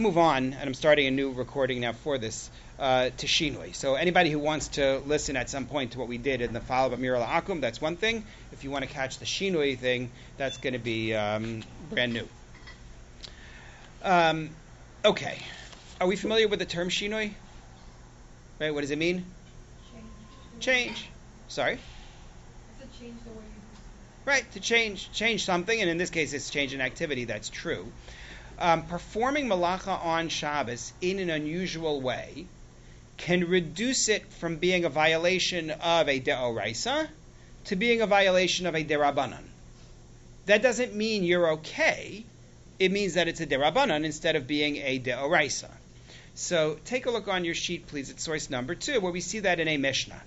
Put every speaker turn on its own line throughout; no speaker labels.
Move on, and I'm starting a new recording now for this, to Shinui. So anybody who wants to listen at some point to what we did in the follow-up Amir Akum, that's one thing. If you want to catch the Shinui thing, that's going to be brand new. Okay. Are we familiar with the term Shinui? Right, what does it mean? Change. Sorry?
It's a change the way you use it.
Right, to change something, and in this case it's change an activity, that's true. Performing malacha on Shabbos in an unusual way can reduce it from being a violation of a deoraisa to being a violation of a derabanan. That doesn't mean you're okay. It means that it's a derabanan instead of being a deoraisa. So take a look on your sheet, please, at source number 2, where we see that in a Mishnah.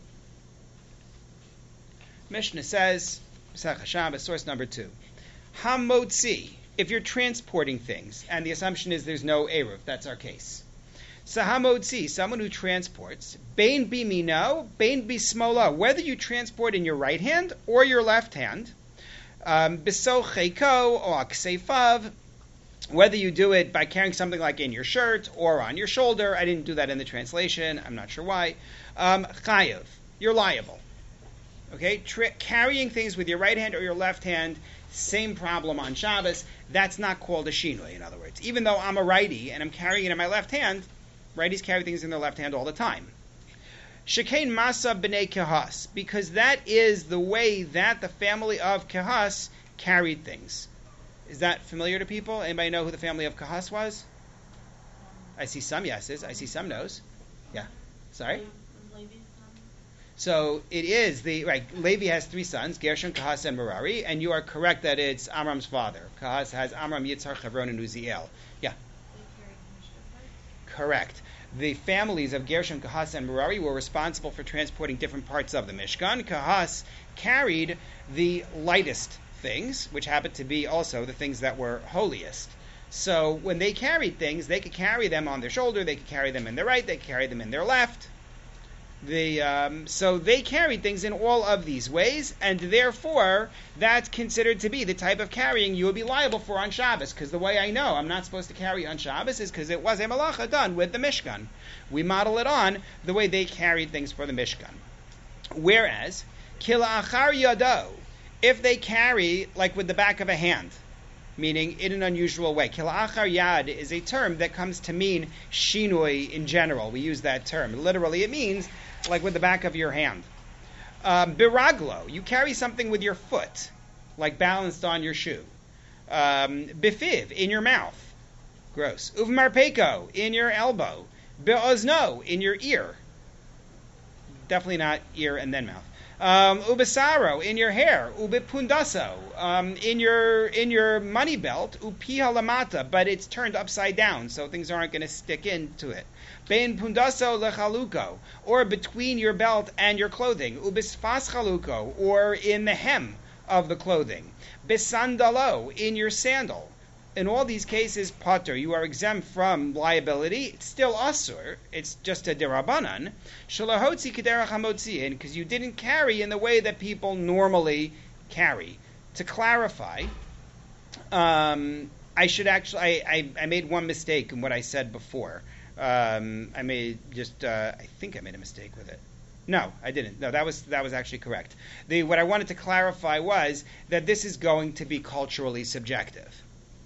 Mishnah says, Pesach Shabbos, source number 2, Hamotzi, if you're transporting things, and the assumption is there's no Eruv, that's our case. Sahamotzi, someone who transports, Bein bimino, bein bismola, whether you transport in your right hand or your left hand, biso cheko or kseifav, whether you do it by carrying something like in your shirt or on your shoulder. I didn't do that in the translation, I'm not sure why. Chayev, you're liable. Okay, carrying things with your right hand or your left hand, same problem on Shabbos. That's not called a shinui, in other words. Even though I'm a righty and I'm carrying it in my left hand, righties carry things in their left hand all the time. Shekain masa b'nei Kehas, because that is the way that the family of Kehas carried things. Is that familiar to people? Anybody know who the family of Kehas was? I see some yeses. I see some no's. Yeah. Sorry? So it is right. Levi has 3 sons, Gershon, Kahas, and Merari, and you are correct that it's Amram's father. Kahas has Amram, Yitzhar, Chevron, and Uziel. Yeah. Correct. The families of Gershon, Kahas, and Merari were responsible for transporting different parts of the Mishkan. Kahas carried the lightest things, which happened to be also the things that were holiest. So when they carried things, they could carry them on their shoulder, they could carry them in their right, they could carry them in their left. So they carried things in all of these ways, and therefore that's considered to be the type of carrying you would be liable for on Shabbos, because the way I know I'm not supposed to carry on Shabbos is because it was a malacha done with the Mishkan. We model it on the way they carried things for the Mishkan. Whereas, kila achar yado, if they carry like with the back of a hand, meaning in an unusual way. Kila achar yad is a term that comes to mean shinui in general. We use that term. Literally, it means like with the back of your hand. Biraglo, you carry something with your foot, like balanced on your shoe. Bifiv, in your mouth. Gross. Uvmarpeko, in your elbow. Be'ozno, in your ear. Definitely not ear and then mouth. Ubasaro, in your hair. Ubipundaso, in your money belt. Upiha lamata, but it's turned upside down, so things aren't going to stick into it. Bein pundaso lechaluko, or between your belt and your clothing. Ubisfas chaluko, or in the hem of the clothing. Bisandalo, in your sandal. In all these cases, pater, you are exempt from liability. It's still asur. It's just a derabanan. Shalahotzi kederach hamotziin, because you didn't carry in the way that people normally carry. To clarify, I should actually, I made one mistake in what I said before. I think I made a mistake with it. No, I didn't. No, that was actually correct. What I wanted to clarify was that this is going to be culturally subjective.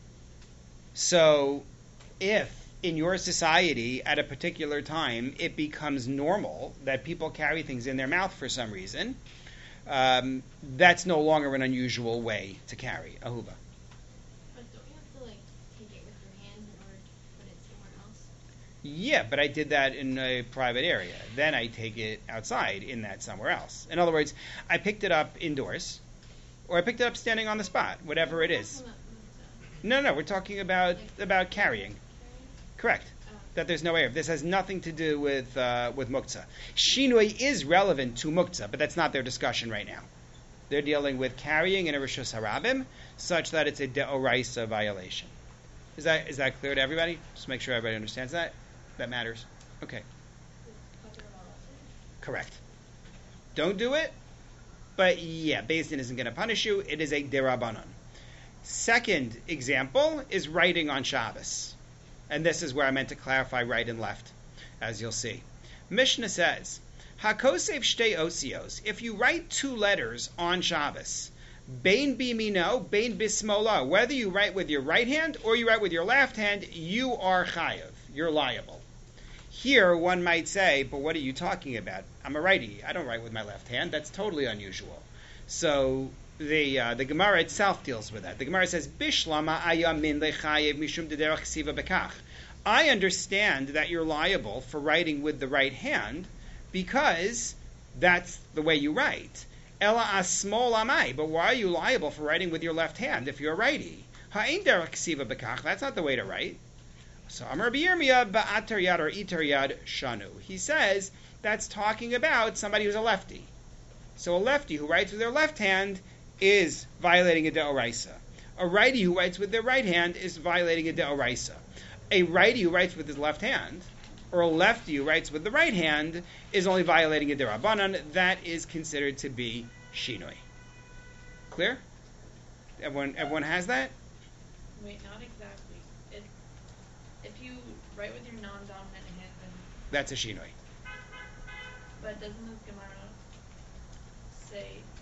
So, if in your society at a particular time it becomes normal that people carry things in their mouth for some reason, that's no longer an unusual way to carry. Ahuba.
But don't you have to take it with your hand in order to put it somewhere else?
Yeah, but I did that in a private area. Then I take it outside in that somewhere else. In other words, I picked it up indoors, or I picked it up standing on the spot, whatever it is. No, we're talking about carrying. Correct. That there's no Eruv. This has nothing to do with muktzah. Shinui is relevant to muktzah, but that's not their discussion right now. They're dealing with carrying in a rishus harabim, such that it's a deoraisa violation. Is that clear to everybody? Just make sure everybody understands that. That matters. Okay. Correct. Don't do it, but yeah, Beis Din isn't going to punish you. It is a derabanan. Second example is writing on Shabbos. And this is where I meant to clarify right and left, as you'll see. Mishnah says, Hakosev shtei osios. If you write 2 letters on Shabbos, bein bimino, bein bismola, whether you write with your right hand or you write with your left hand, you are chayav. You're liable. Here, one might say, but what are you talking about? I'm a righty. I don't write with my left hand. That's totally unusual. So the Gemara itself deals with that. The Gemara says, Bishlama ayamin lechayev mishum dederach siva bekach. I understand that you're liable for writing with the right hand because that's the way you write. Ela asmol amai. But why are you liable for writing with your left hand if you're a righty? Ha'in derech siva bekach. That's not the way to write. So Amar B'Yirmiyah ba'atar yad or itar yad shanu. He says that's talking about somebody who's a lefty. So a lefty who writes with their left hand is violating a deoraisa. A righty who writes with their right hand is violating a deoraisa. A righty who writes with his left hand, or a lefty who writes with the right hand, is only violating a derabanan. That is considered to be shinoi. Clear? Everyone has that?
Wait, not exactly. If you write with your non-dominant hand, then...
That's a shinoi.
But doesn't this Gemara say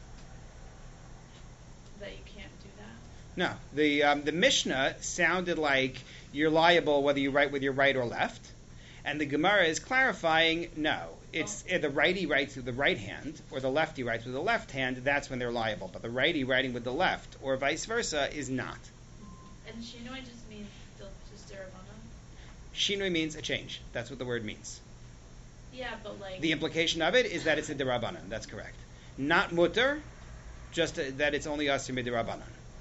that you can't do that?
No. The Mishnah sounded like you're liable whether you write with your right or left. And the Gemara is clarifying, no. It's if the righty writes with the right hand, or the lefty writes with the left hand, that's when they're liable. But the righty writing with the left, or vice versa, is not.
And shinoi just means still just derabbanan?
Shinoi means a change. That's what the word means.
Yeah, but like...
The implication of it is that it's a derabanan. That's correct. Not mutter, just that it's only asur midirabanan.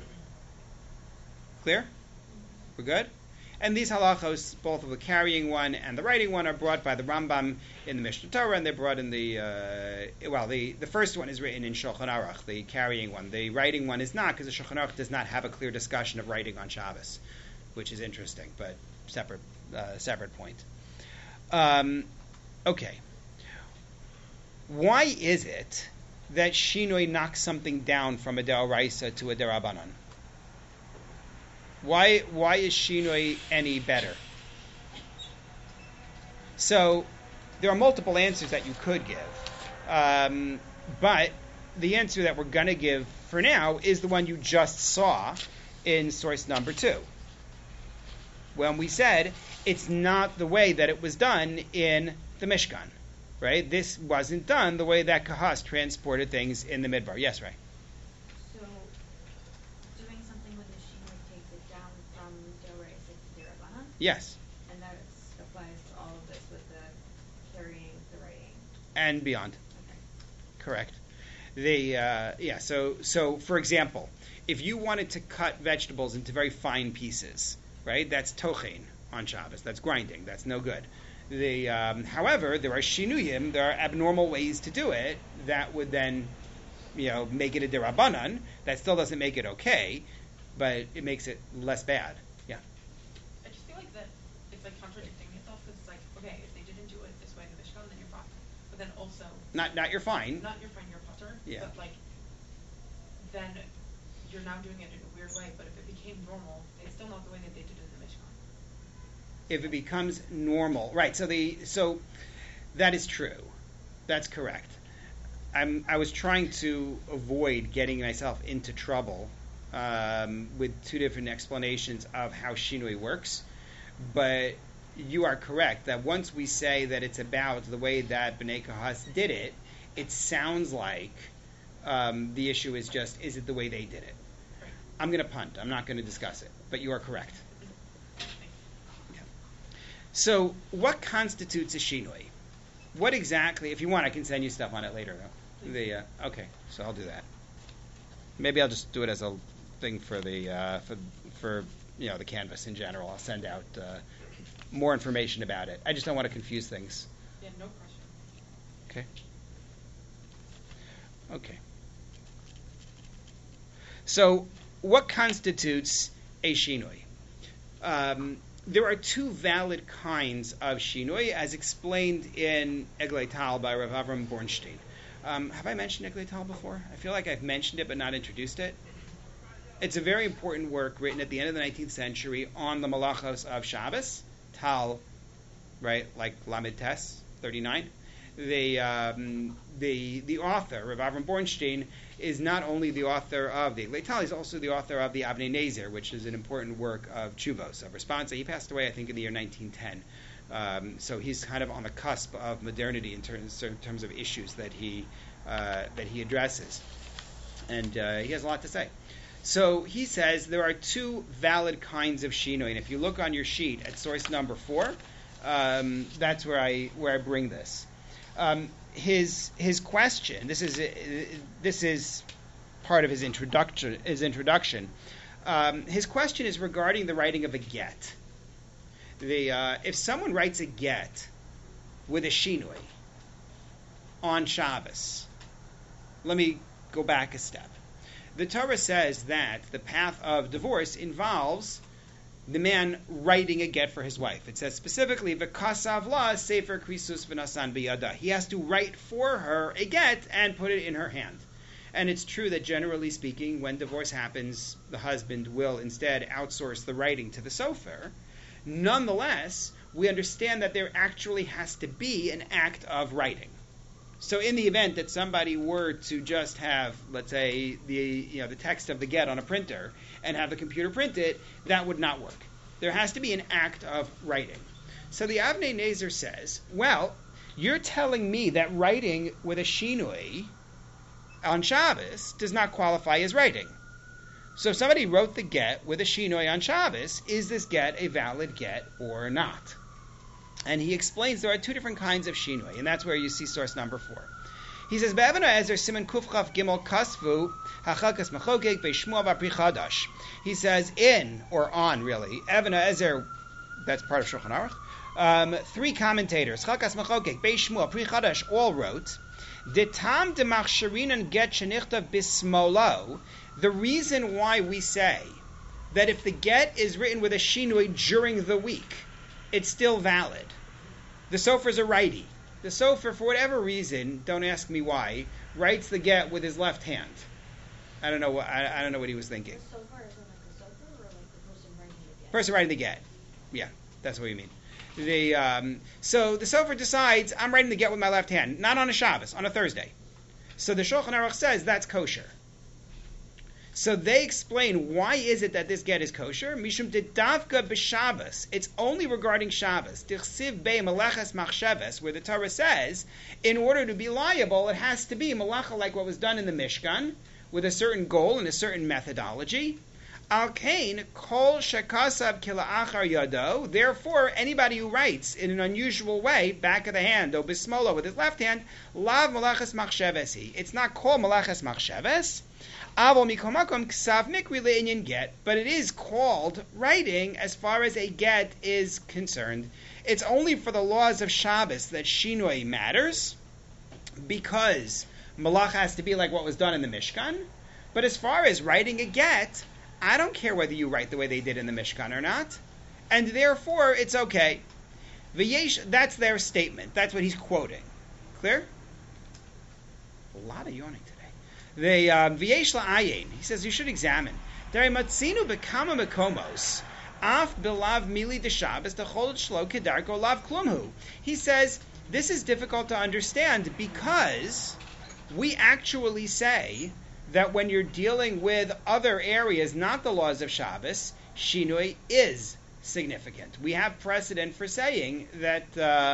Clear? We're good? And these halachos, both of the carrying one and the writing one, are brought by the Rambam in the Mishnah Torah, and they're brought in the first one is written in Shulchan Aruch, the carrying one. The writing one is not, because the Shulchan Aruch does not have a clear discussion of writing on Shabbos, which is interesting, but separate point. Okay. Why is it that Shinoi knocks something down from a Deoraisa to a Derabanan? Why is Shinoi any better? So there are multiple answers that you could give, but the answer that we're going to give for now is the one you just saw in source number 2, when we said it's not the way that it was done in the Mishkan, right? This wasn't done the way that Kahas transported things in the Midbar. Yes, Ray?
So, doing something with the shinoi takes it down from Deoraisa to Derabbanan?
Yes.
And that applies to all of this with the carrying, the writing?
And beyond.
Okay.
Correct. So for example, if you wanted to cut vegetables into very fine pieces, right? That's tochein on Shabbos. That's grinding. That's no good. However, there are shinuyim, there are abnormal ways to do it that would then, make it a derabanan. That still doesn't make it okay, but it makes it less bad. Yeah.
I just feel like that it's like contradicting itself, because it's like, okay, if they didn't do it this way in the Mishkan, then you're fine. But then also
Not you're fine.
not you're fine, you're potter.
Yeah.
But like, then you're now doing it in a weird way. But if it became normal, it's still not the way that they did it in the Mishkan.
If it becomes normal, right? So that is true. That's correct. I was trying to avoid getting myself into trouble with 2 different explanations of how shinoi works, but you are correct that once we say that it's about the way that Bnei Kahas did it, it sounds like the issue is just, is it the way they did it? I'm going to punt. I'm not going to discuss it, but you are correct. So, what constitutes a shinoi? What exactly? If you want, I can send you stuff on it later, though. Okay, so I'll do that. Maybe I'll just do it as a thing for the the canvas in general. I'll send out more information about it. I just don't want to confuse things.
Yeah, no pressure.
Okay. So, what constitutes a shinoi? There are 2 valid kinds of shinoi, as explained in Eglei Tal by Rav Avram Bornstein. Have I mentioned Eglei Tal before? I feel like I've mentioned it but not introduced it. It's a very important work written at the end of the 19th century on the malachos of Shabbos, Tal, right, like Lamed Tes 39. The author, Rav Avram Bornstein, is not only the author of the Leital, he's also the author of the Avnei Nezer, which is an important work of Chuvos, of responsa. He passed away, I think, in the year 1910. So he's kind of on the cusp of modernity in terms of issues that he addresses, and he has a lot to say. So he says there are two valid kinds of shinoi, and if you look on your sheet at source number 4, that's where I bring this. His question. This is part of his introduction. His question is regarding the writing of a get. If someone writes a get with a shinoi on Shabbos, let me go back a step. The Torah says that the path of divorce involves the man writing a get for his wife. It says specifically, "V'kasav la sefer krisus v'nasan biyada." He has to write for her a get and put it in her hand. And it's true that generally speaking, when divorce happens, the husband will instead outsource the writing to the sofer. Nonetheless, we understand that there actually has to be an act of writing. So in the event that somebody were to just have, let's say, the text of the get on a printer and have the computer print it, that would not work. There has to be an act of writing. So the Avnei Nezer says, well, you're telling me that writing with a shinui on Shabbos does not qualify as writing. So if somebody wrote the get with a shinui on Shabbos, is this get a valid get or not? And he explains there are two different kinds of shinui, and that's where you see source number 4. He says, "Be'evena Ezer Siman Kufchaf Gimel Kasvu Hachakas Machokek Be'Shmua B'Pri Chadash." He says in or on really Evena Ezer, that's part of Shulchan Aruch. 3 commentators, Chakas Machokek, Be'Shmua, Pri Chadash, all wrote, "Detam demachsherinan get shenichtav bismolo." The reason why we say that if the get is written with a shinui during the week, it's still valid. The sofer's a righty. The sofer, for whatever reason, don't ask me why, writes the get with his left hand. I don't know what he was thinking.
So far, is it like a sofer or like the person writing the get?
Person writing the get. Yeah, that's what you mean. So the sofer decides, I'm writing the get with my left hand, not on a Shabbos, on a Thursday. So the Shulchan Aruch says that's kosher. So they explain why is it that this get is kosher? Mishum dedavka b'Shabbos. It's only regarding Shabbos. Tichsiv bei meleches machsheves, where the Torah says, in order to be liable, it has to be melacha like what was done in the Mishkan, with a certain goal and a certain methodology. Al kain kol shekasav kila'achar yado. Therefore, anybody who writes in an unusual way, back of the hand, or bismolo with his left hand, lav meleches machshevesi. It's not called meleches machsheves. But it is called writing as far as a get is concerned. It's only for the laws of Shabbos that shinoi matters, because malacha has to be like what was done in the Mishkan. But as far as writing a get, I don't care whether you write the way they did in the Mishkan or not, and therefore it's okay. That's their statement. That's what he's quoting. Clear? A lot of yawning today. The V'yesh la'ayin, he says you should examine. Derei matzinu b'kama mekomos, af b'lav mili d'Shabbos d'chol shlo kedarko lav klumhu. He says this is difficult to understand because we actually say that when you're dealing with other areas, not the laws of Shabbos, shinui is significant. We have precedent for saying that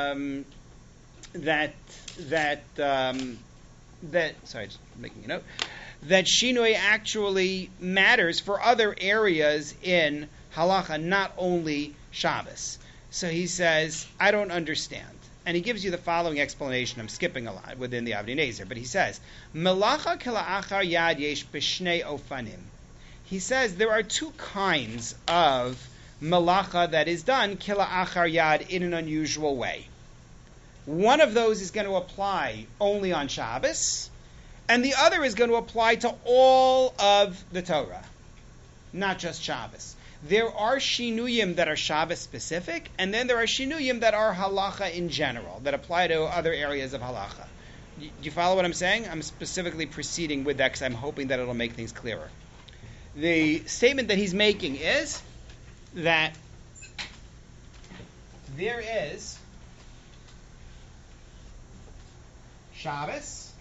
sorry, just making a note, that shinui actually matters for other areas in halacha, not only Shabbos. So he says, I don't understand. And he gives you the following explanation. I'm skipping a lot within the Avnei Nezer, but he says, Melacha kila'achar yad yesh b'shnei ofanim. He says there are 2 kinds of melacha that is done kila'achar yad in an unusual way. One of those is going to apply only on Shabbos, and the other is going to apply to all of the Torah, not just Shabbos. There are shinuyim that are Shabbos specific, and then there are shinuyim that are halacha in general, that apply to other areas of halacha. Do you follow what I'm saying? I'm specifically proceeding with that because I'm hoping that it'll make things clearer. The statement that he's making is that there is Shabbos,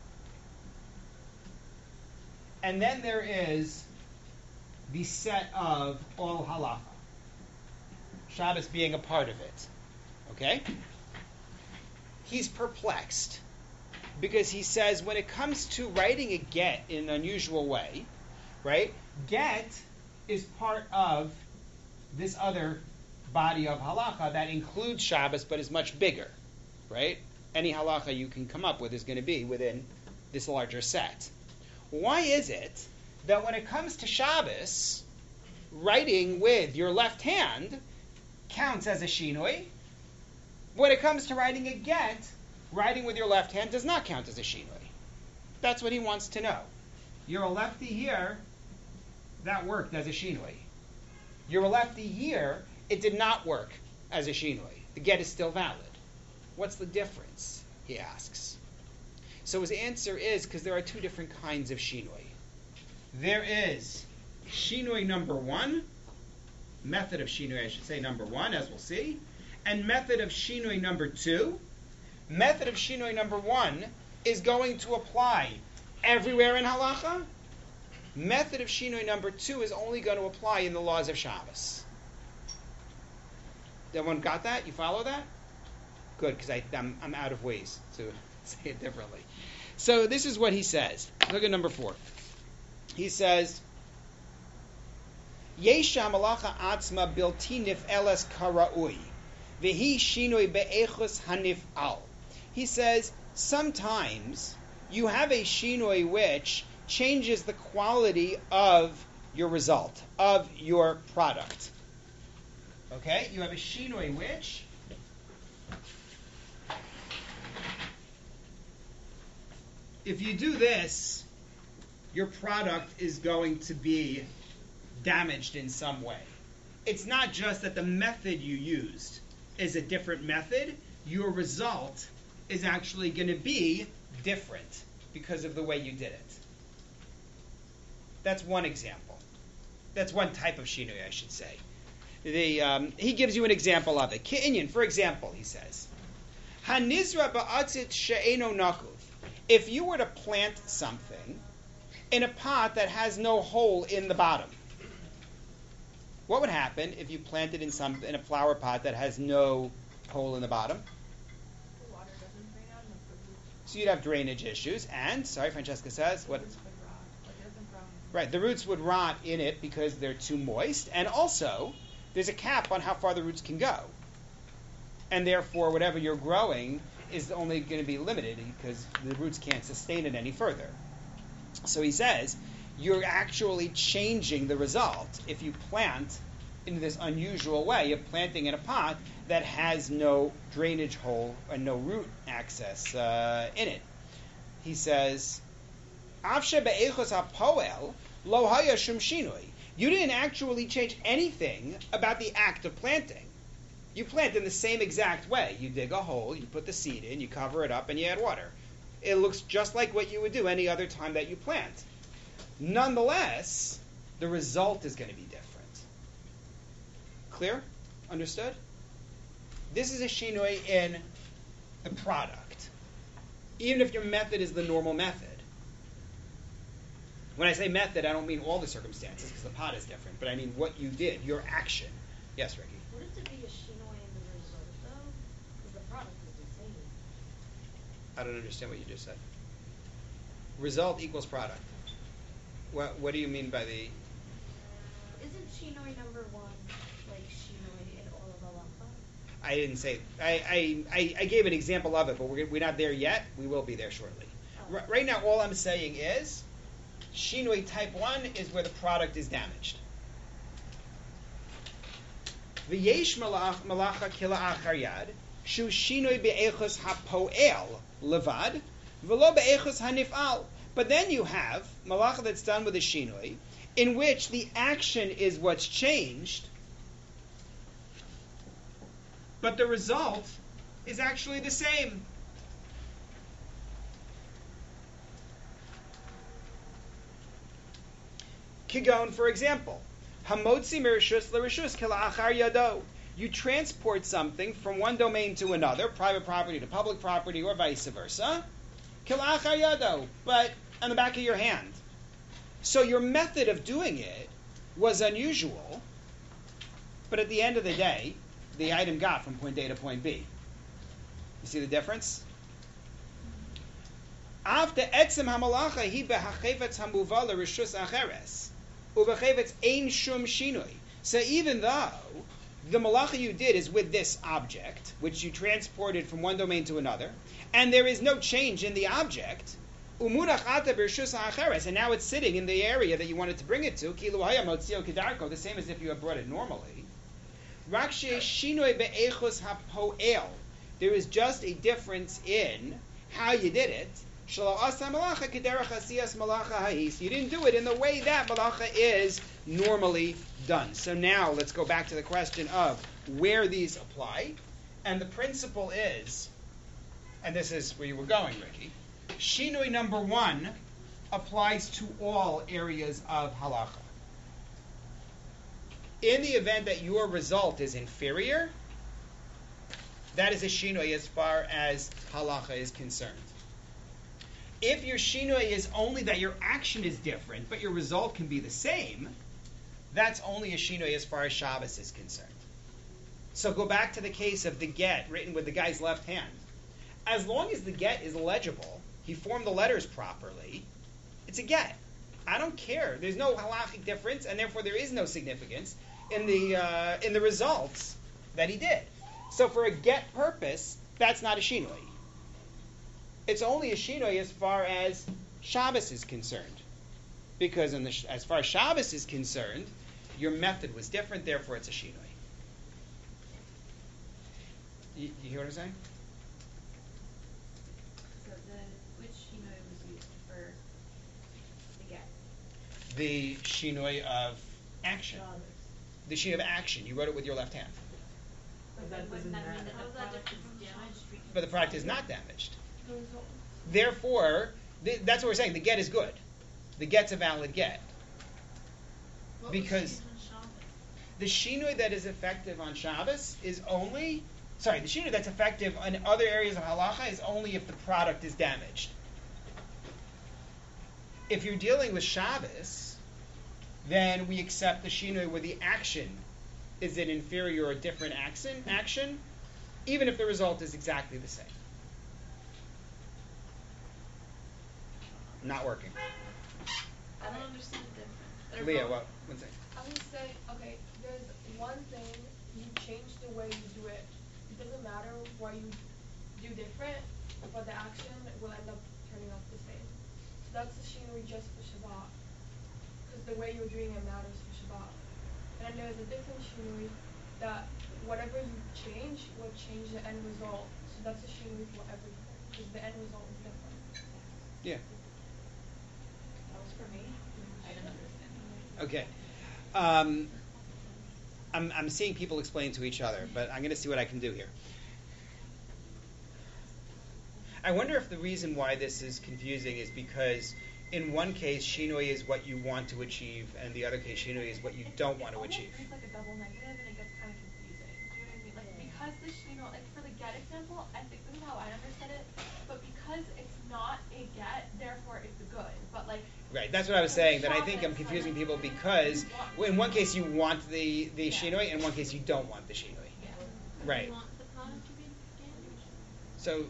and then there is the set of all halacha. Shabbos being a part of it. Okay? He's perplexed because he says when it comes to writing a get in an unusual way, right? Get is part of this other body of halacha that includes Shabbos but is much bigger, right? Any halacha you can come up with is going to be within this larger set. Why is it that when it comes to Shabbos, writing with your left hand counts as a shinui? When it comes to writing a get, writing with your left hand does not count as a shinui. That's what he wants to know. You're a lefty here, that worked as a shinui. You're a lefty here, it did not work as a shinui. The get is still valid. What's the difference? He asks. So his answer is because there are two different kinds of shinui. There is shinui number one, method of shinui, I should say number one, as we'll see, and method of shinui number two. Method of shinui number one is going to apply everywhere in halacha. Method of shinui number two is only going to apply in the laws of Shabbos. Everyone got that? You follow that? Good, because I'm out of ways to say it differently. So this is what he says. Look at number 4. He says, Yesha malacha atzma bilti nif'eles kara'ui, v'hi shinui be'echus hanif'al. He says, sometimes you have a shinui which changes the quality of your result, of your product. Okay? You have a shinui which if you do this, your product is going to be damaged in some way. It's not just that the method you used is a different method. Your result is actually going to be different because of the way you did it. That's one example. That's one type of shinui, I should say. He gives you an example of it. Ki'inyan, for example, he says, Hanizra ba'atzit she'eno nakuv. If you were to plant something in a pot that has no hole in the bottom, what would happen if you planted in a flower pot that has no hole in the bottom?
The water doesn't drain out and the fruit
So you'd have drainage issues, and, Francesca says, what?
roots would rot. Like it doesn't grow.
Right, the roots would rot in it because they're too moist, and also, there's a cap on how far the roots can go. And therefore, whatever you're growing is only going to be limited because the roots can't sustain it any further. So he says, you're actually changing the result if you plant in this unusual way of planting in a pot that has no drainage hole and no root access in it. He says, Avshe be'echos hapoel lo haya shum shinui. You didn't actually change anything about the act of planting. You plant in the same exact way. You dig a hole, you put the seed in, you cover it up, and you add water. It looks just like what you would do any other time that you plant. Nonetheless, the result is going to be different. Clear? Understood? This is a shinui in the product. Even if your method is the normal method. When I say method, I don't mean all the circumstances, because the pot is different, but I mean what you did, your action. Yes, Ricky?
Wouldn't it be a shinoi in the result, though? Because the product is the same.
I don't understand what you just said. Result equals product. What do you mean by the...
Isn't shinoi number one like shinoi in all of halacha?
I didn't say... I gave an example of it, but we're not there yet. We will be there shortly.
Oh.
Right now, all I'm saying is shinoi type 1 is where the product is damaged. V'yesh malacha kila achar yad shu shinoi be'echos hapoel levad v'lo be'echos hanif'al. But then you have malacha that's done with a shinoi, in which the action is what's changed, but the result is actually the same. Kigon, for example, hamotzi merishus l'rishus kila achar yado. you transport something from one domain to another, private property to public property, or vice versa, kilachar yado, but on the back of your hand. So your method of doing it was unusual, but at the end of the day, the item got from point A to point B. You see the difference? After etzem hamalacha hi behachefetz hamuva l'rishus acheres ubechefetz ein shum shinui. So even though the malacha you did is with this object, which you transported from one domain to another, and there is no change in the object, umurach ata b'rishus acheres, and now it's sitting in the area that you wanted to bring it to, kilu haya motzio kedarko, the same as if you had brought it normally. Rak shinui be'echus hapoel. There is just a difference in how you did it. You didn't do it in the way that malacha is normally done. So now let's go back to the question of where these apply. And the principle is, and this is where you were going, Ricky, Shinui number 1 applies to all areas of halacha. In the event that your result is inferior, that is a shinui as far as halacha is concerned. If your shinui is only that your action is different, but your result can be the same, that's only a shinui as far as Shabbos is concerned. So go back to the case of the get written with the guy's left hand. As long as the get is legible, he formed the letters properly, it's a get. I don't care. There's no halachic difference, and therefore there is no significance in the results that he did. So for a get purpose, that's not a shinui. It's only a shinui as far as Shabbos is concerned. Because as far as Shabbos is concerned, your method was different, therefore it's a shinui. You hear what I'm saying?
So which shinoi was used for the get?
The shinui of action. The shinui of action. You wrote it with your left hand.
But then wouldn't that mean that the product is damaged?
But the product is not damaged. Therefore, that's what we're saying. The get is good. The get's a valid get. Because the shinui that is effective on Shabbos is only... Sorry, the shinui that's effective in other areas of halacha is only if the product is damaged. If you're dealing with Shabbos, then we accept the shinui where the action is an inferior or different action, even if the result is exactly the same. Not working.
I don't understand the difference.
Leah, what? One second.
I would say, okay, there's one thing, you change the way you do it. It doesn't matter what you do different, but the action will end up turning out the same. So that's the shinui just for Shabbat. Because the way you're doing it matters for Shabbat. And then there's a different shinui that whatever you change will change the end result. So that's a shinui for everything. Because the end result is different.
Yeah.
That was for me. I didn't understand.
Okay. I'm seeing people explain to each other, but I'm going to see what I can do here. I wonder if the reason why this is confusing is because in one case, shinui is what you want to achieve, and the other case, shinui is what you don't want to achieve.
It's like a double negative, and it gets kind of confusing. Do you know what I mean? Like, because the shinui, like for the get example, I think this is how I understood it, but because it's not a get, therefore it's a good. But like,
right, that's what I was saying, that I think I'm confusing people because in one case you want the shinui, and in one case you don't want the shinui.
yeah.
Right.
You want the product to be damaged?
So,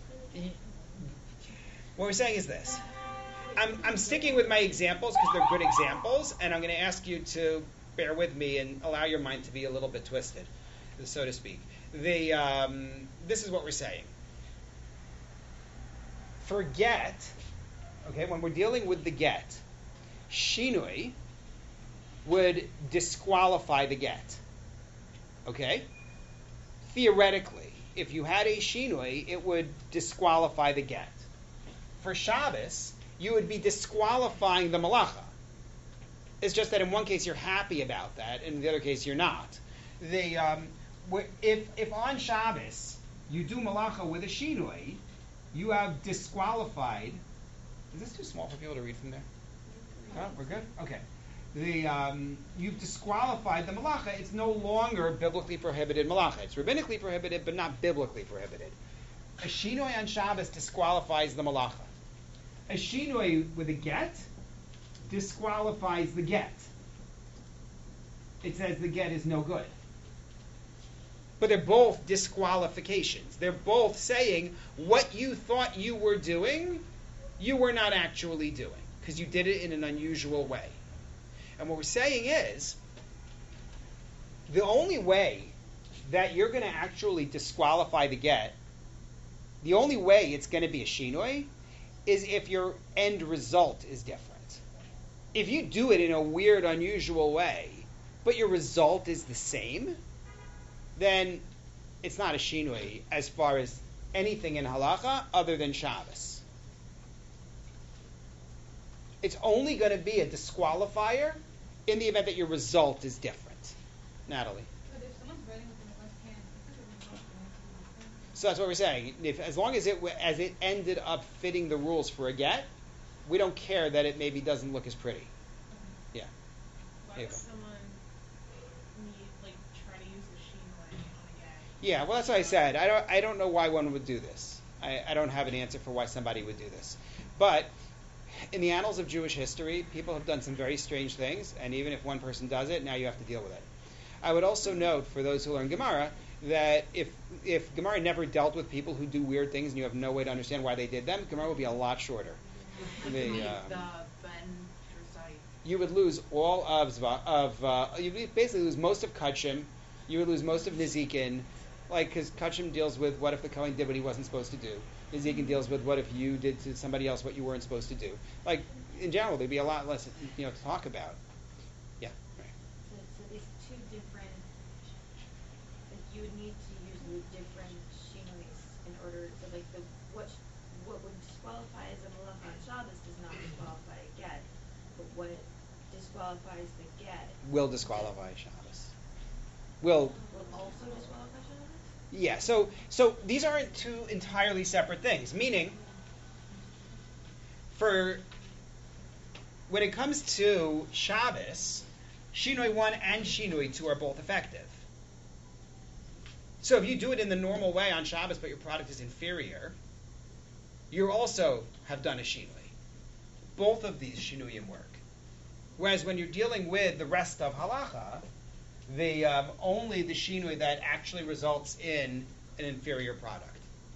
what we're saying is this. I'm sticking with my examples because they're good examples, and I'm going to ask you to bear with me and allow your mind to be a little bit twisted, so to speak. This is what we're saying. For get, okay, when we're dealing with the get, shinui would disqualify the get. Okay? Theoretically, if you had a shinui, it would disqualify the get. For Shabbos, you would be disqualifying the malacha. It's just that in one case you're happy about that, and in the other case you're not. If on Shabbos you do malacha with a shinui, you have disqualified. Is this too small for people to read from there? Oh, we're good? Okay. you've disqualified the malacha. It's no longer biblically prohibited malacha. It's rabbinically prohibited, but not biblically prohibited. A shinoi on Shabbos disqualifies the malacha. A shinoi with a get disqualifies the get. It says the get is no good. But they're both disqualifications. They're both saying what you thought you were doing, you were not actually doing, because you did it in an unusual way. And what we're saying is, the only way that you're going to actually disqualify the get, the only way it's going to be a shinoi, is if your end result is different. If you do it in a weird, unusual way, but your result is the same, then it's not a shinoi as far as anything in halacha other than Shabbos. It's only going to be a disqualifier in the event that your result is different. Natalie.
But if someone's writing with their left hand, it's a result going to be the same.
So that's what we're saying. As long as it ended up fitting the rules for a get, we don't care that it maybe doesn't look as pretty. Yeah.
Why would someone try to use a shinoi on a get?
Yeah, well, that's what I said. I don't know why one would do this. I don't have an answer for why somebody would do this. But in the annals of Jewish history, people have done some very strange things, and even if one person does it, now you have to deal with it. I would also note, for those who learn Gemara, that if Gemara never dealt with people who do weird things and you have no way to understand why they did them, Gemara would be a lot shorter. You would lose all you basically lose most of Kachim, you would lose most of Nizikin, because Kachim deals with what if the Kohen did what he wasn't supposed to do. Nizikin deals with what if you did to somebody else what you weren't supposed to do. In general, there'd be a lot less to talk about. Yeah. Right.
So these two different, you would need to use the different shinois in order to, what would disqualify as a malacha on Shabbos does not disqualify a get, but what disqualifies the get
will disqualify Shabbos. Will
also disqualify Shabbos?
Yeah, so these aren't two entirely separate things. Meaning, when it comes to Shabbos, Shinoi 1 and Shinoi 2 are both effective. So if you do it in the normal way on Shabbos, but your product is inferior, you also have done a Shinoi. Both of these Shinuyim work. Whereas when you're dealing with the rest of halacha, only the shinui that actually results in an inferior product.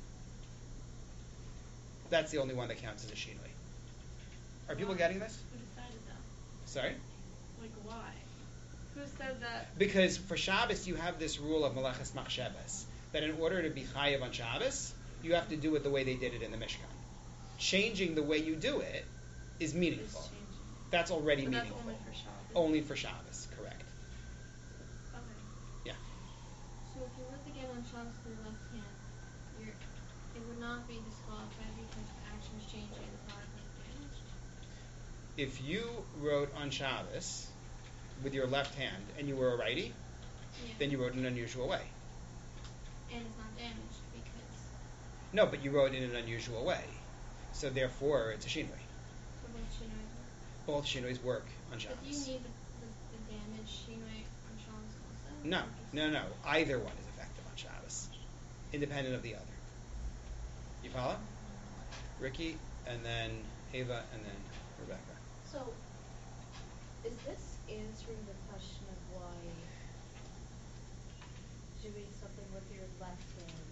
That's the only one that counts as a shinui. Are people getting this?
Who decided that?
Sorry?
Why? Who said that?
Because for Shabbos you have this rule of meleches machshavas, that in order to be chayav on Shabbos, you have to do it the way they did it in the Mishkan. Changing the way you do it is meaningful. That's already
But
meaningful.
That's only for Shabbos.
Only for Shabbos, correct.
Okay.
Yeah.
So if you wrote the get on Shabbos with the left hand, it would not be disqualified because the action is changing and the product was damaged?
If you wrote on Shabbos with your left hand and you were a righty, then you wrote in an unusual way.
And it's not damaged because...
No, but you wrote in an unusual way. So therefore, it's a shinui.
So both shinois work?
Both shinuis work on Shabbos.
But do you need the damaged shinoi on Shabbos also?
No. Either one is effective on Shabbos, independent of the other. You follow? Ricky, and then Ava, and then Rebecca.
So, is this answering the question of why doing something with your left hand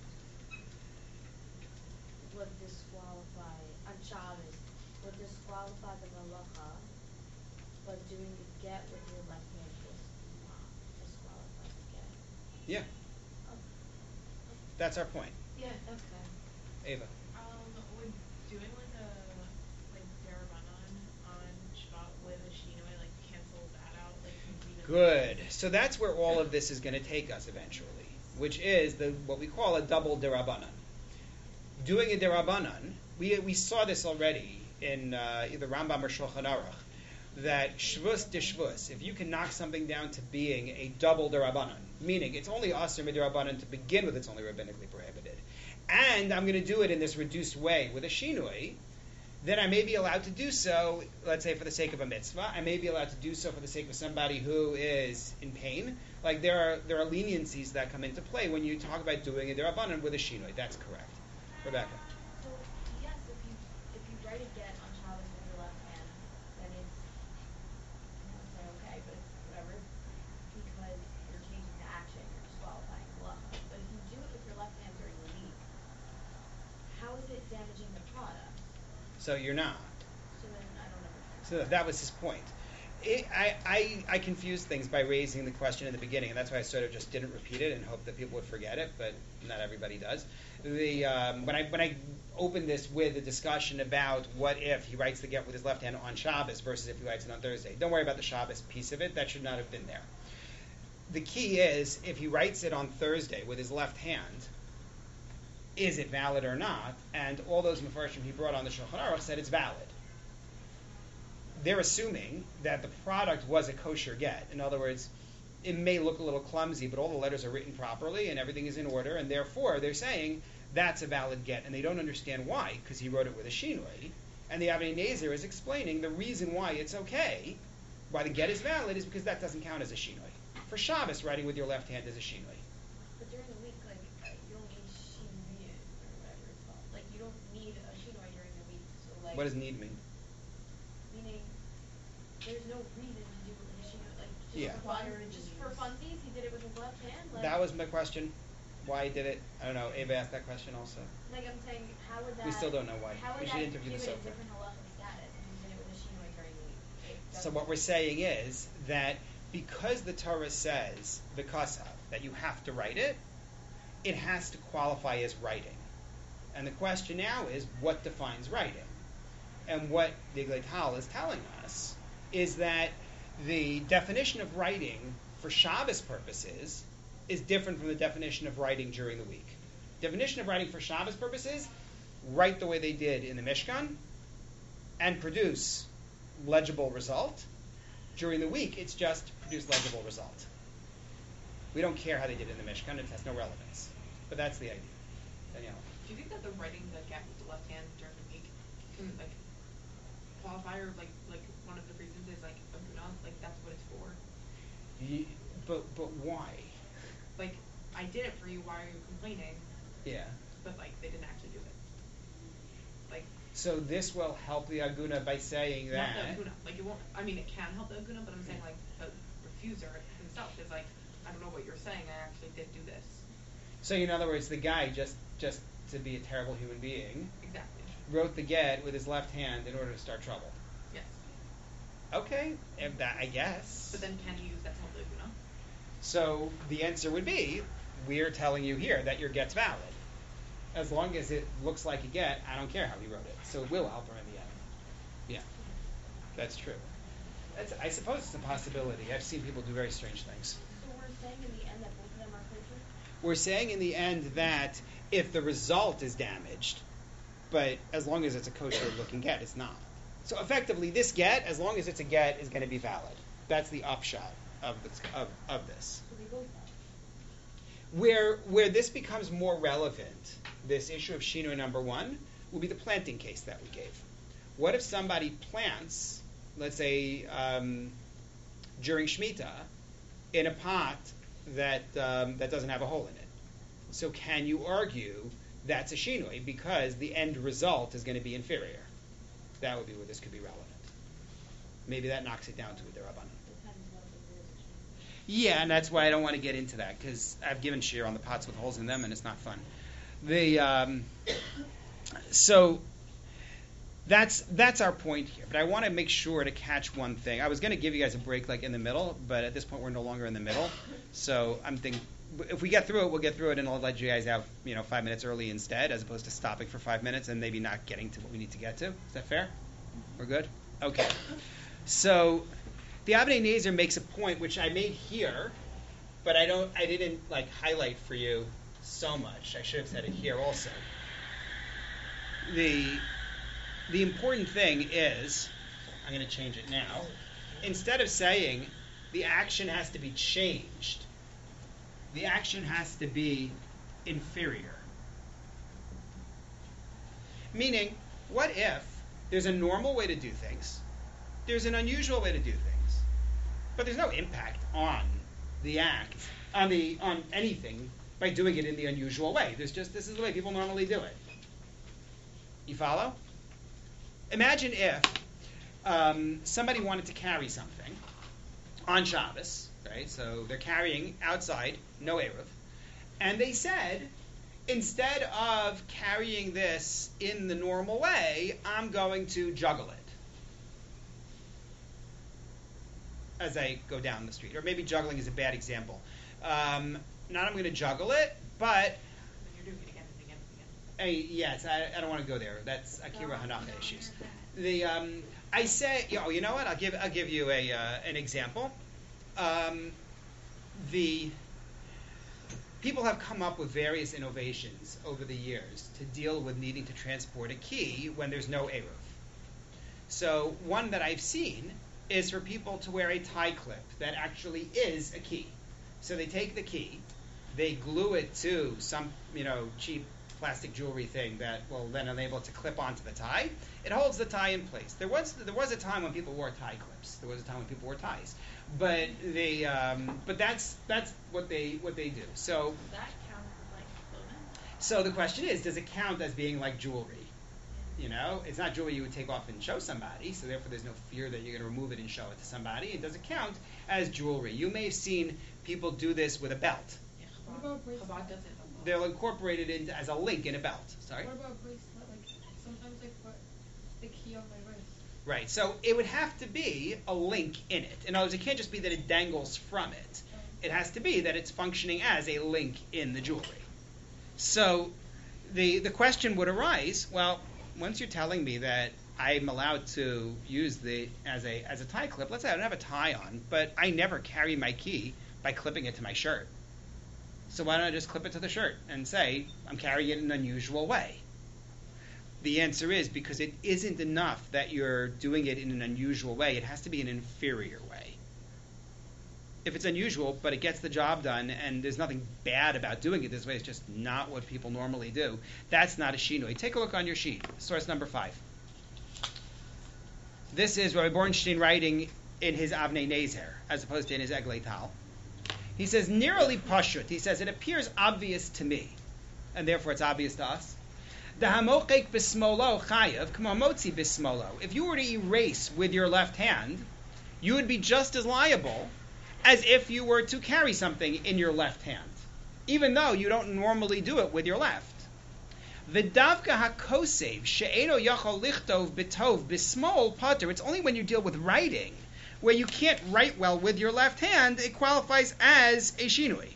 would disqualify, on Shabbos, would disqualify the malacha, but doing the get with your left hand does not disqualify the get?
Yeah,
Oh,
that's our point.
yeah, okay.
Ava.
Would doing a derabanan on Shabbat with a shinoi cancel that out?
Good. So that's where all of this is going to take us eventually, which is what we call a double derabanan. Doing a derabanan, we saw this already in either Rambam or Shulchan Aruch, that shvus de shvus, if you can knock something down to being a double derabanan, meaning it's only aser miderabanan to begin with, it's only rabbinically prohibited, and I'm going to do it in this reduced way with a shinui, then I may be allowed to do so, let's say for the sake of a mitzvah. I may be allowed to do so for the sake of somebody who is in pain. Like there are leniencies that come into play when you talk about doing a derabanan with a shinoi. That's correct. Rebecca.
So yes, if you write a get on Shabbos with your left hand, then it's I don't say okay, but it's whatever because you're changing the action, you're disqualifying the malacha. But if you do it with your left hand during the week, how is it damaging the product?
So you're not.
So then I don't understand.
So that was his point. I confused things by raising the question in the beginning, and that's why I sort of just didn't repeat it and hoped that people would forget it, but not everybody does. When I opened this with a discussion about what if he writes the get with his left hand on Shabbos versus if he writes it on Thursday. Don't worry about the Shabbos piece of it. That should not have been there. The key is, if he writes it on Thursday with his left hand, is it valid or not? And all those Mefarshim he brought on the Shulchan Aruch said it's valid. They're assuming that the product was a kosher get. In other words, it may look a little clumsy, but all the letters are written properly and everything is in order, and therefore they're saying that's a valid get, and they don't understand why, because he wrote it with a shinoi. And the Avnei Nezer is explaining the reason why it's okay, why the get is valid, is because that doesn't count as a shinoi. For Shabbos, writing with your left hand is a shinoi.
But during the week, like you don't need shinoi or whatever it's called. Like you don't need a shinoi during the week. So like
What does need mean?
meaning there's no reason to do it with a shinoi. Like just
Yeah.
for fun, just for funsies, he did it with his left hand. Like,
That was my question. Why did it? I don't know. Ava asked that question also.
Like I'm saying, how would that?
We still don't know why.
How would
We should
that
interview
give
the
it a
Sofer.
different halachic status if you did it with a shinoi during the week? It
So what we're saying is that because the Torah says v'kasav, that you have to write it, it has to qualify as writing. And the question now is, what defines writing? And what the Iglei Tal is telling us is that the definition of writing for Shabbos purposes is different from the definition of writing during the week. Definition of writing for Shabbos purposes, write the way they did in the Mishkan and produce legible result. During the week, it's just produce legible result. We don't care how they did it in the Mishkan; it has no relevance. But that's the idea. Danielle.
Do you think that the writing the get with the left hand during the week can like qualify, or like one of the reasons is like aguna, like that's what it's for?
But why?
Like I did it for you. Why are you complaining?
Yeah.
But like they didn't actually do it. Like
So this will help the aguna by saying
not
that.
the aguna. Like it won't. I mean, it can help the aguna, but I'm saying like the refuser himself is like, I don't know what you're saying. I actually did do this.
So in other words, the guy just to be a terrible human being
Exactly.
wrote the get with his left hand in order to start trouble.
Yes.
Okay, if that I guess.
But then can you use that to help the aguna?
So the answer would be, we're telling you here that your get's valid. As long as it looks like a get, I don't care how he wrote it. So it will help her in the end. Yeah, that's true. I suppose it's a possibility. I've seen people do very strange things.
So we're saying in the end that both of them are kosher?
We're saying in the end that if the result is damaged, but as long as it's a kosher looking get, it's not. So effectively, this get, as long as it's a get, is going to be valid. That's the upshot of this.
So they both are.
Where this becomes more relevant, this issue of Shinoi number 1, will be the planting case that we gave. What if somebody plants, let's say, during Shemitah, in a pot that doesn't have a hole in it? So can you argue that's a Shinoi because the end result is going to be inferior? That would be where this could be relevant. Maybe that knocks it down to a derabanan.
Depends what it is.
Yeah, and that's why I don't want to get into that, because I've given shir on the pots with holes in them, and it's not fun. So that's our point here. But I want to make sure to catch one thing. I was going to give you guys a break like in the middle, but at this point we're no longer in the middle. So I'm thinking, if we get through it, we'll get through it, and I'll let you guys out 5 minutes early instead, as opposed to stopping for 5 minutes and maybe not getting to what we need to get to. Is that fair? We're good? Okay. So the Avnei Nezer makes a point which I made here, but I didn't highlight for you so much. I should have said it here also. The important thing is, I'm going to change it now. Instead of saying the action has to be changed, the action has to be inferior. Meaning, what if There's a normal way to do things. There's an unusual way to do things. But there's no impact on the act, on anything by doing it in the unusual way. This is the way people normally do it. You follow? Imagine if somebody wanted to carry something on Shabbos, right? So they're carrying outside, no Eruv, and they said, instead of carrying this in the normal way, I'm going to juggle it as I go down the street. Or maybe juggling is a bad example. Not I'm going to juggle it, but
You're doing it again and again and again.
yes, I don't want to go there. That's Akira Hanaka issues. I say, you know what? I'll give you an example. The people have come up with various innovations over the years to deal with needing to transport a key when there's no Eruv. So one that I've seen is for people to wear a tie clip that actually is a key. So they take the key, they glue it to some cheap plastic jewelry thing that will then enable it to clip onto the tie. It holds the tie in place. There was a time when people wore tie clips. There was a time when people wore ties, but that's what they do. So
Does that count as like clothing?
so the question is, does it count as being like jewelry? It's not jewelry you would take off and show somebody, so therefore there's no fear that you're going to remove it and show it to somebody. It doesn't count as jewelry. You may have seen people do this with a belt.
Yeah,
What about bracelet?
Chabad does it a lot.
They'll incorporate it into as a link in a belt. Sorry?
What about bracelet? Like sometimes I put the key on my wrist.
Right, so it would have to be a link in it. In other words, it can't just be that it dangles from it. It has to be that it's functioning as a link in the jewelry. So the question would arise, well, once you're telling me that I'm allowed to use as a tie clip, let's say I don't have a tie on, but I never carry my key by clipping it to my shirt. So why don't I just clip it to the shirt and say I'm carrying it in an unusual way? The answer is because it isn't enough that you're doing it in an unusual way. It has to be an inferior way. If it's unusual, but it gets the job done, and there's nothing bad about doing it this way, it's just not what people normally do, that's not a shinui. Take a look on your sheet, source number 5. This is Rabbi Bornstein writing in his Avnei Nezer, as opposed to in his Eglei Tal. He says, Nirali Pashut, he says, it appears obvious to me, and therefore it's obvious to us. The hamokek bismolo chayav k'mamotzi bismolo. If you were to erase with your left hand, you would be just as liable as if you were to carry something in your left hand, even though you don't normally do it with your left. V'davka hakosev she'eno yachol lichtov b'tov b'smol pater. It's only when you deal with writing, where you can't write well with your left hand, it qualifies as a shinui.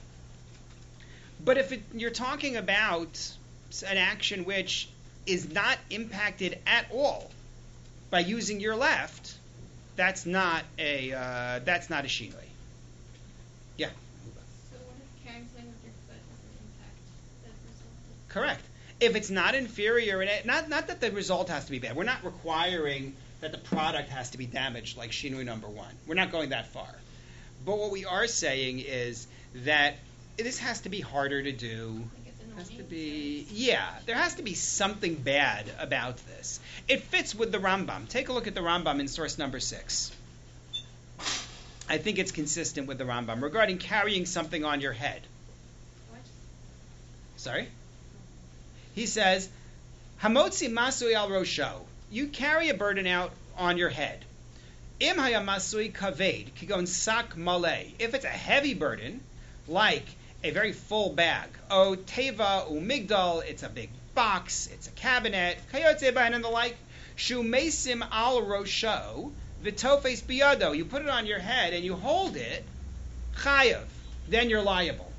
But if you're talking about an action which is not impacted at all by using your left, that's not a shinui. Yeah.
So what if carrying something with your foot doesn't impact the result?
Correct. If it's not inferior, in it, not that the result has to be bad. We're not requiring that the product has to be damaged like shinui number 1. We're not going that far. But what we are saying is that this has to be harder to do. Has to be, there has to be something bad about this. It fits with the Rambam. Take a look at the Rambam in source number 6. I think it's consistent with the Rambam regarding carrying something on your head.
What?
Sorry? He says, Hamotzi masui al rosho. You carry a burden out on your head. Im haya masui kaved, kigon sak malay. If it's a heavy burden, like a very full bag, o teva u migdal, it's a big box, it's a cabinet, kayotze bain and the like, shu mesim al rosho, vitofes biyado. You put it on your head and you hold it, chayav. Then you're liable.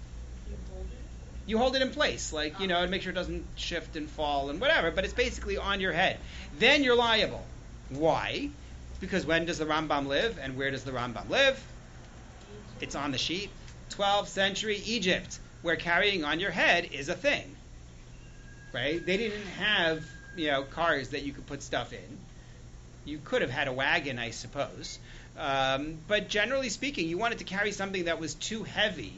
You hold it in place, like, to make sure it doesn't shift and fall and whatever, but it's basically on your head. Then you're liable. Why? Because when does the Rambam live, and where does the Rambam live? It's on the sheet. 12th century Egypt, where carrying on your head is a thing. Right? They didn't have, cars that you could put stuff in. You could have had a wagon, I suppose. But generally speaking, you wanted to carry something that was too heavy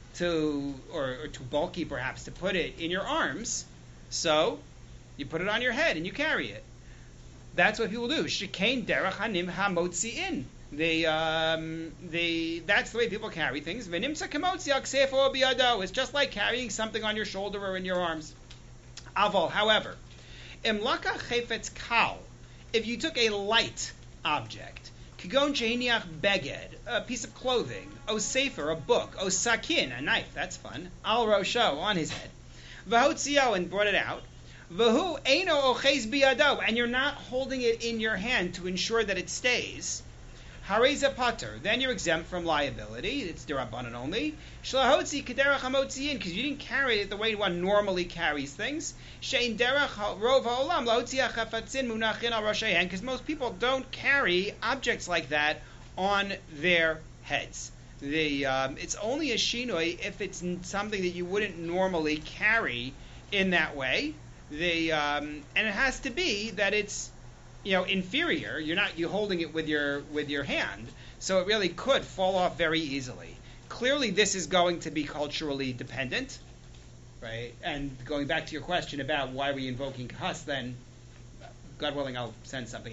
or too bulky perhaps to put it in your arms, so you put it on your head and you carry it. That's what people do. Shekain derech hanim hamotziin. That's the way people carry things. V'nimtza kamotzi al ksefo biyado. It's just like carrying something on your shoulder or in your arms. Aval, however, imlaka chayfetz kal. If you took a light object, kagon shehiniach beged, a piece of clothing, o sefer, a book, o sakin, a knife, that's fun, al rosho, on his head, v'hotzio, and brought it out, v'hu eino ochez biyado, and you're not holding it in your hand to ensure that it stays, hareza pater, then you're exempt from liability. It's derabanan only. Shlahotzi kederach hamotziin, because you didn't carry it the way one normally carries things. Shein derach rov haolam lahotzi hachafatzin munachin al roshehan, because most people don't carry objects like that on their heads. It's only a shinoi if it's something that you wouldn't normally carry in that way. And it has to be that it's inferior. You're holding it with your hand, so it really could fall off very easily. Clearly, this is going to be culturally dependent, right? And going back to your question about why we're invoking kahas, then, God willing, I'll send something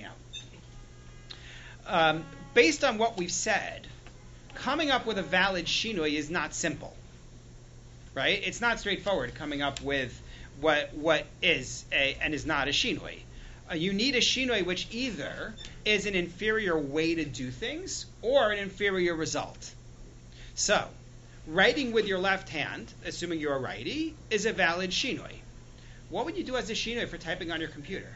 out. Based on what we've said, coming up with a valid shinoi is not simple, right? It's not straightforward coming up with what is and is not a shinoi. You need a shinoi which either is an inferior way to do things or an inferior result. So, writing with your left hand, assuming you're a righty, is a valid shinoi. What would you do as a shinoi for typing on your computer?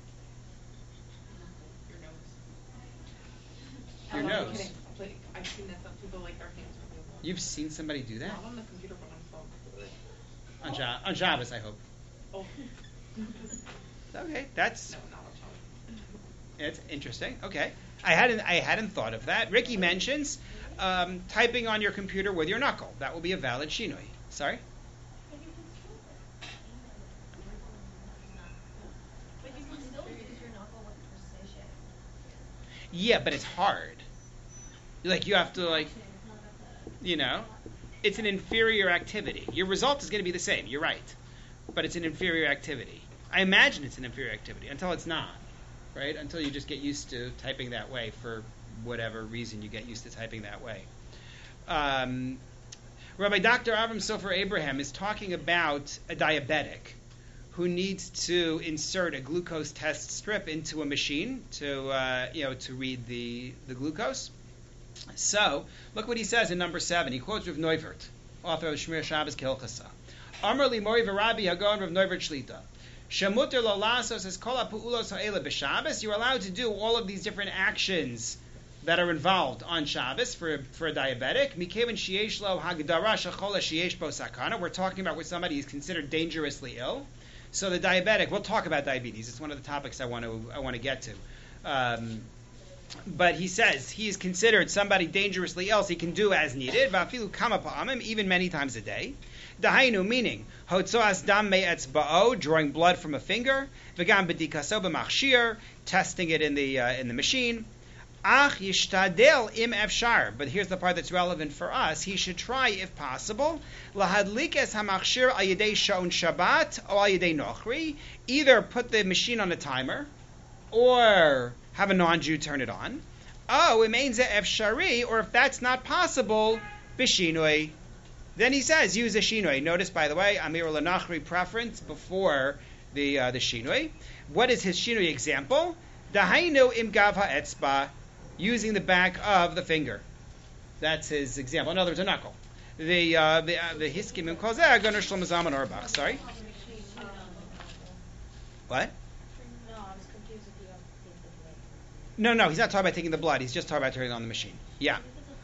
Your
Your
nose.
nose.
I've seen that some people like their hands removable.
You've seen somebody do that?
Not on the computer, but on phone.
On Shabbos, I hope.
Oh.
Okay, that's...
No, not on Shabbos.
It's interesting. Okay, I hadn't thought of that. Ricky mentions typing on your computer with your knuckle. That will be a valid shinoi. Sorry.
But you can still use your knuckle with precision.
Yeah, but it's hard. Like you have to it's an inferior activity. Your result is going to be the same. You're right, but it's an inferior activity. I imagine it's an inferior activity until it's not. Right? Until you just get used to typing that way for whatever reason you get used to typing that way. Rabbi Dr. Avram Sofer Abraham is talking about a diabetic who needs to insert a glucose test strip into a machine to read the glucose. So, look what he says in number 7. He quotes Rav Neuvert, author of Shmir Shabbos Kehilchasa. Amar li Mori v'Rabbi Hagon Rav Neuvert Shlita. Shemuter lo lasos es kol ha'pu'ulos ha'ele b'Shabbos. You're allowed to do all of these different actions that are involved on Shabbos for a diabetic. Mikevan sheyesh lo hagdara shachol sheyesh bo sakana. We're talking about where somebody is considered dangerously ill. So the diabetic. We'll talk about diabetes. It's one of the topics I want to get to. But he says he is considered somebody dangerously ill. So he can do as needed. Va'afilu kama pa'amim, even many times a day. Dahainu, meaning hotzoas dam me'etzba'o, drawing blood from a finger, v'gam b'dikaso b'machshir, testing it in the machine. Ach yishtadel im efshar, but here's the part that's relevant for us. He should try, if possible, lahadlik es hamachshir al yedei shaon Shabbat or al yedei nochri, either put the machine on a timer or have a non-Jew turn it on. Oh, it means efshari, or if that's not possible, bishinoi. Then he says, use a shinoi. Notice, by the way, Amir al-Nachri preference before the shinoi. What is his shinoi example? Dahainu im gav ha'etzba, using the back of the finger. That's his example. In other words, a knuckle. The hiskim im kozeh goner Shlomo Zalman Auerbach. Sorry. What?
No, I was confused if you have to take the blood.
No, he's not talking about taking the blood. He's just talking about turning it on the machine. Yeah.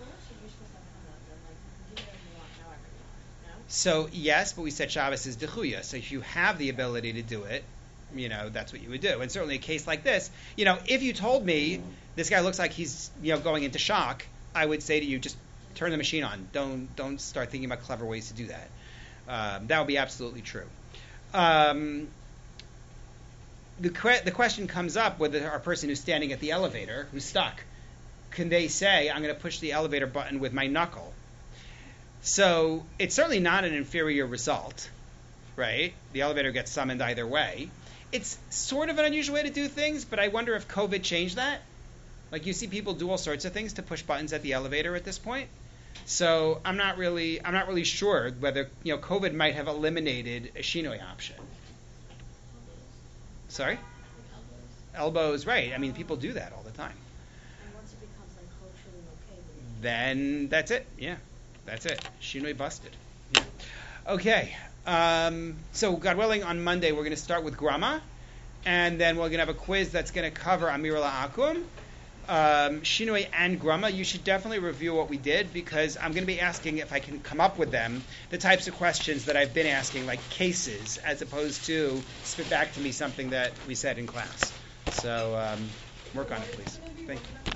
So, yes, but we said Shabbos is dechuya. So if you have the ability to do it, that's what you would do. And certainly a case like this, if you told me this guy looks like he's, going into shock, I would say to you, just turn the machine on. Don't start thinking about clever ways to do that. That would be absolutely true. The question comes up with our person who's standing at the elevator, who's stuck. Can they say, I'm going to push the elevator button with my knuckle? So it's certainly not an inferior result, right? The elevator gets summoned either way. It's sort of an unusual way to do things, but I wonder if COVID changed that. Like, you see people do all sorts of things to push buttons at the elevator at this point. So I'm not really sure whether, COVID might have eliminated a shinoi option. Sorry? Elbows, right. I mean, people do that all the time.
And once it becomes like culturally okay with it.
Then that's it. Yeah, that's it. Shinoi busted. Yeah. Okay. So God willing, on Monday we're going to start with Grama, and then we're going to have a quiz that's going to cover Amir La'akum, Shinoi and Grama. You should definitely review what we did, because I'm going to be asking, if I can come up with them, the types of questions that I've been asking, like cases, as opposed to spit back to me something that we said in class. So work on it, please. Thank you.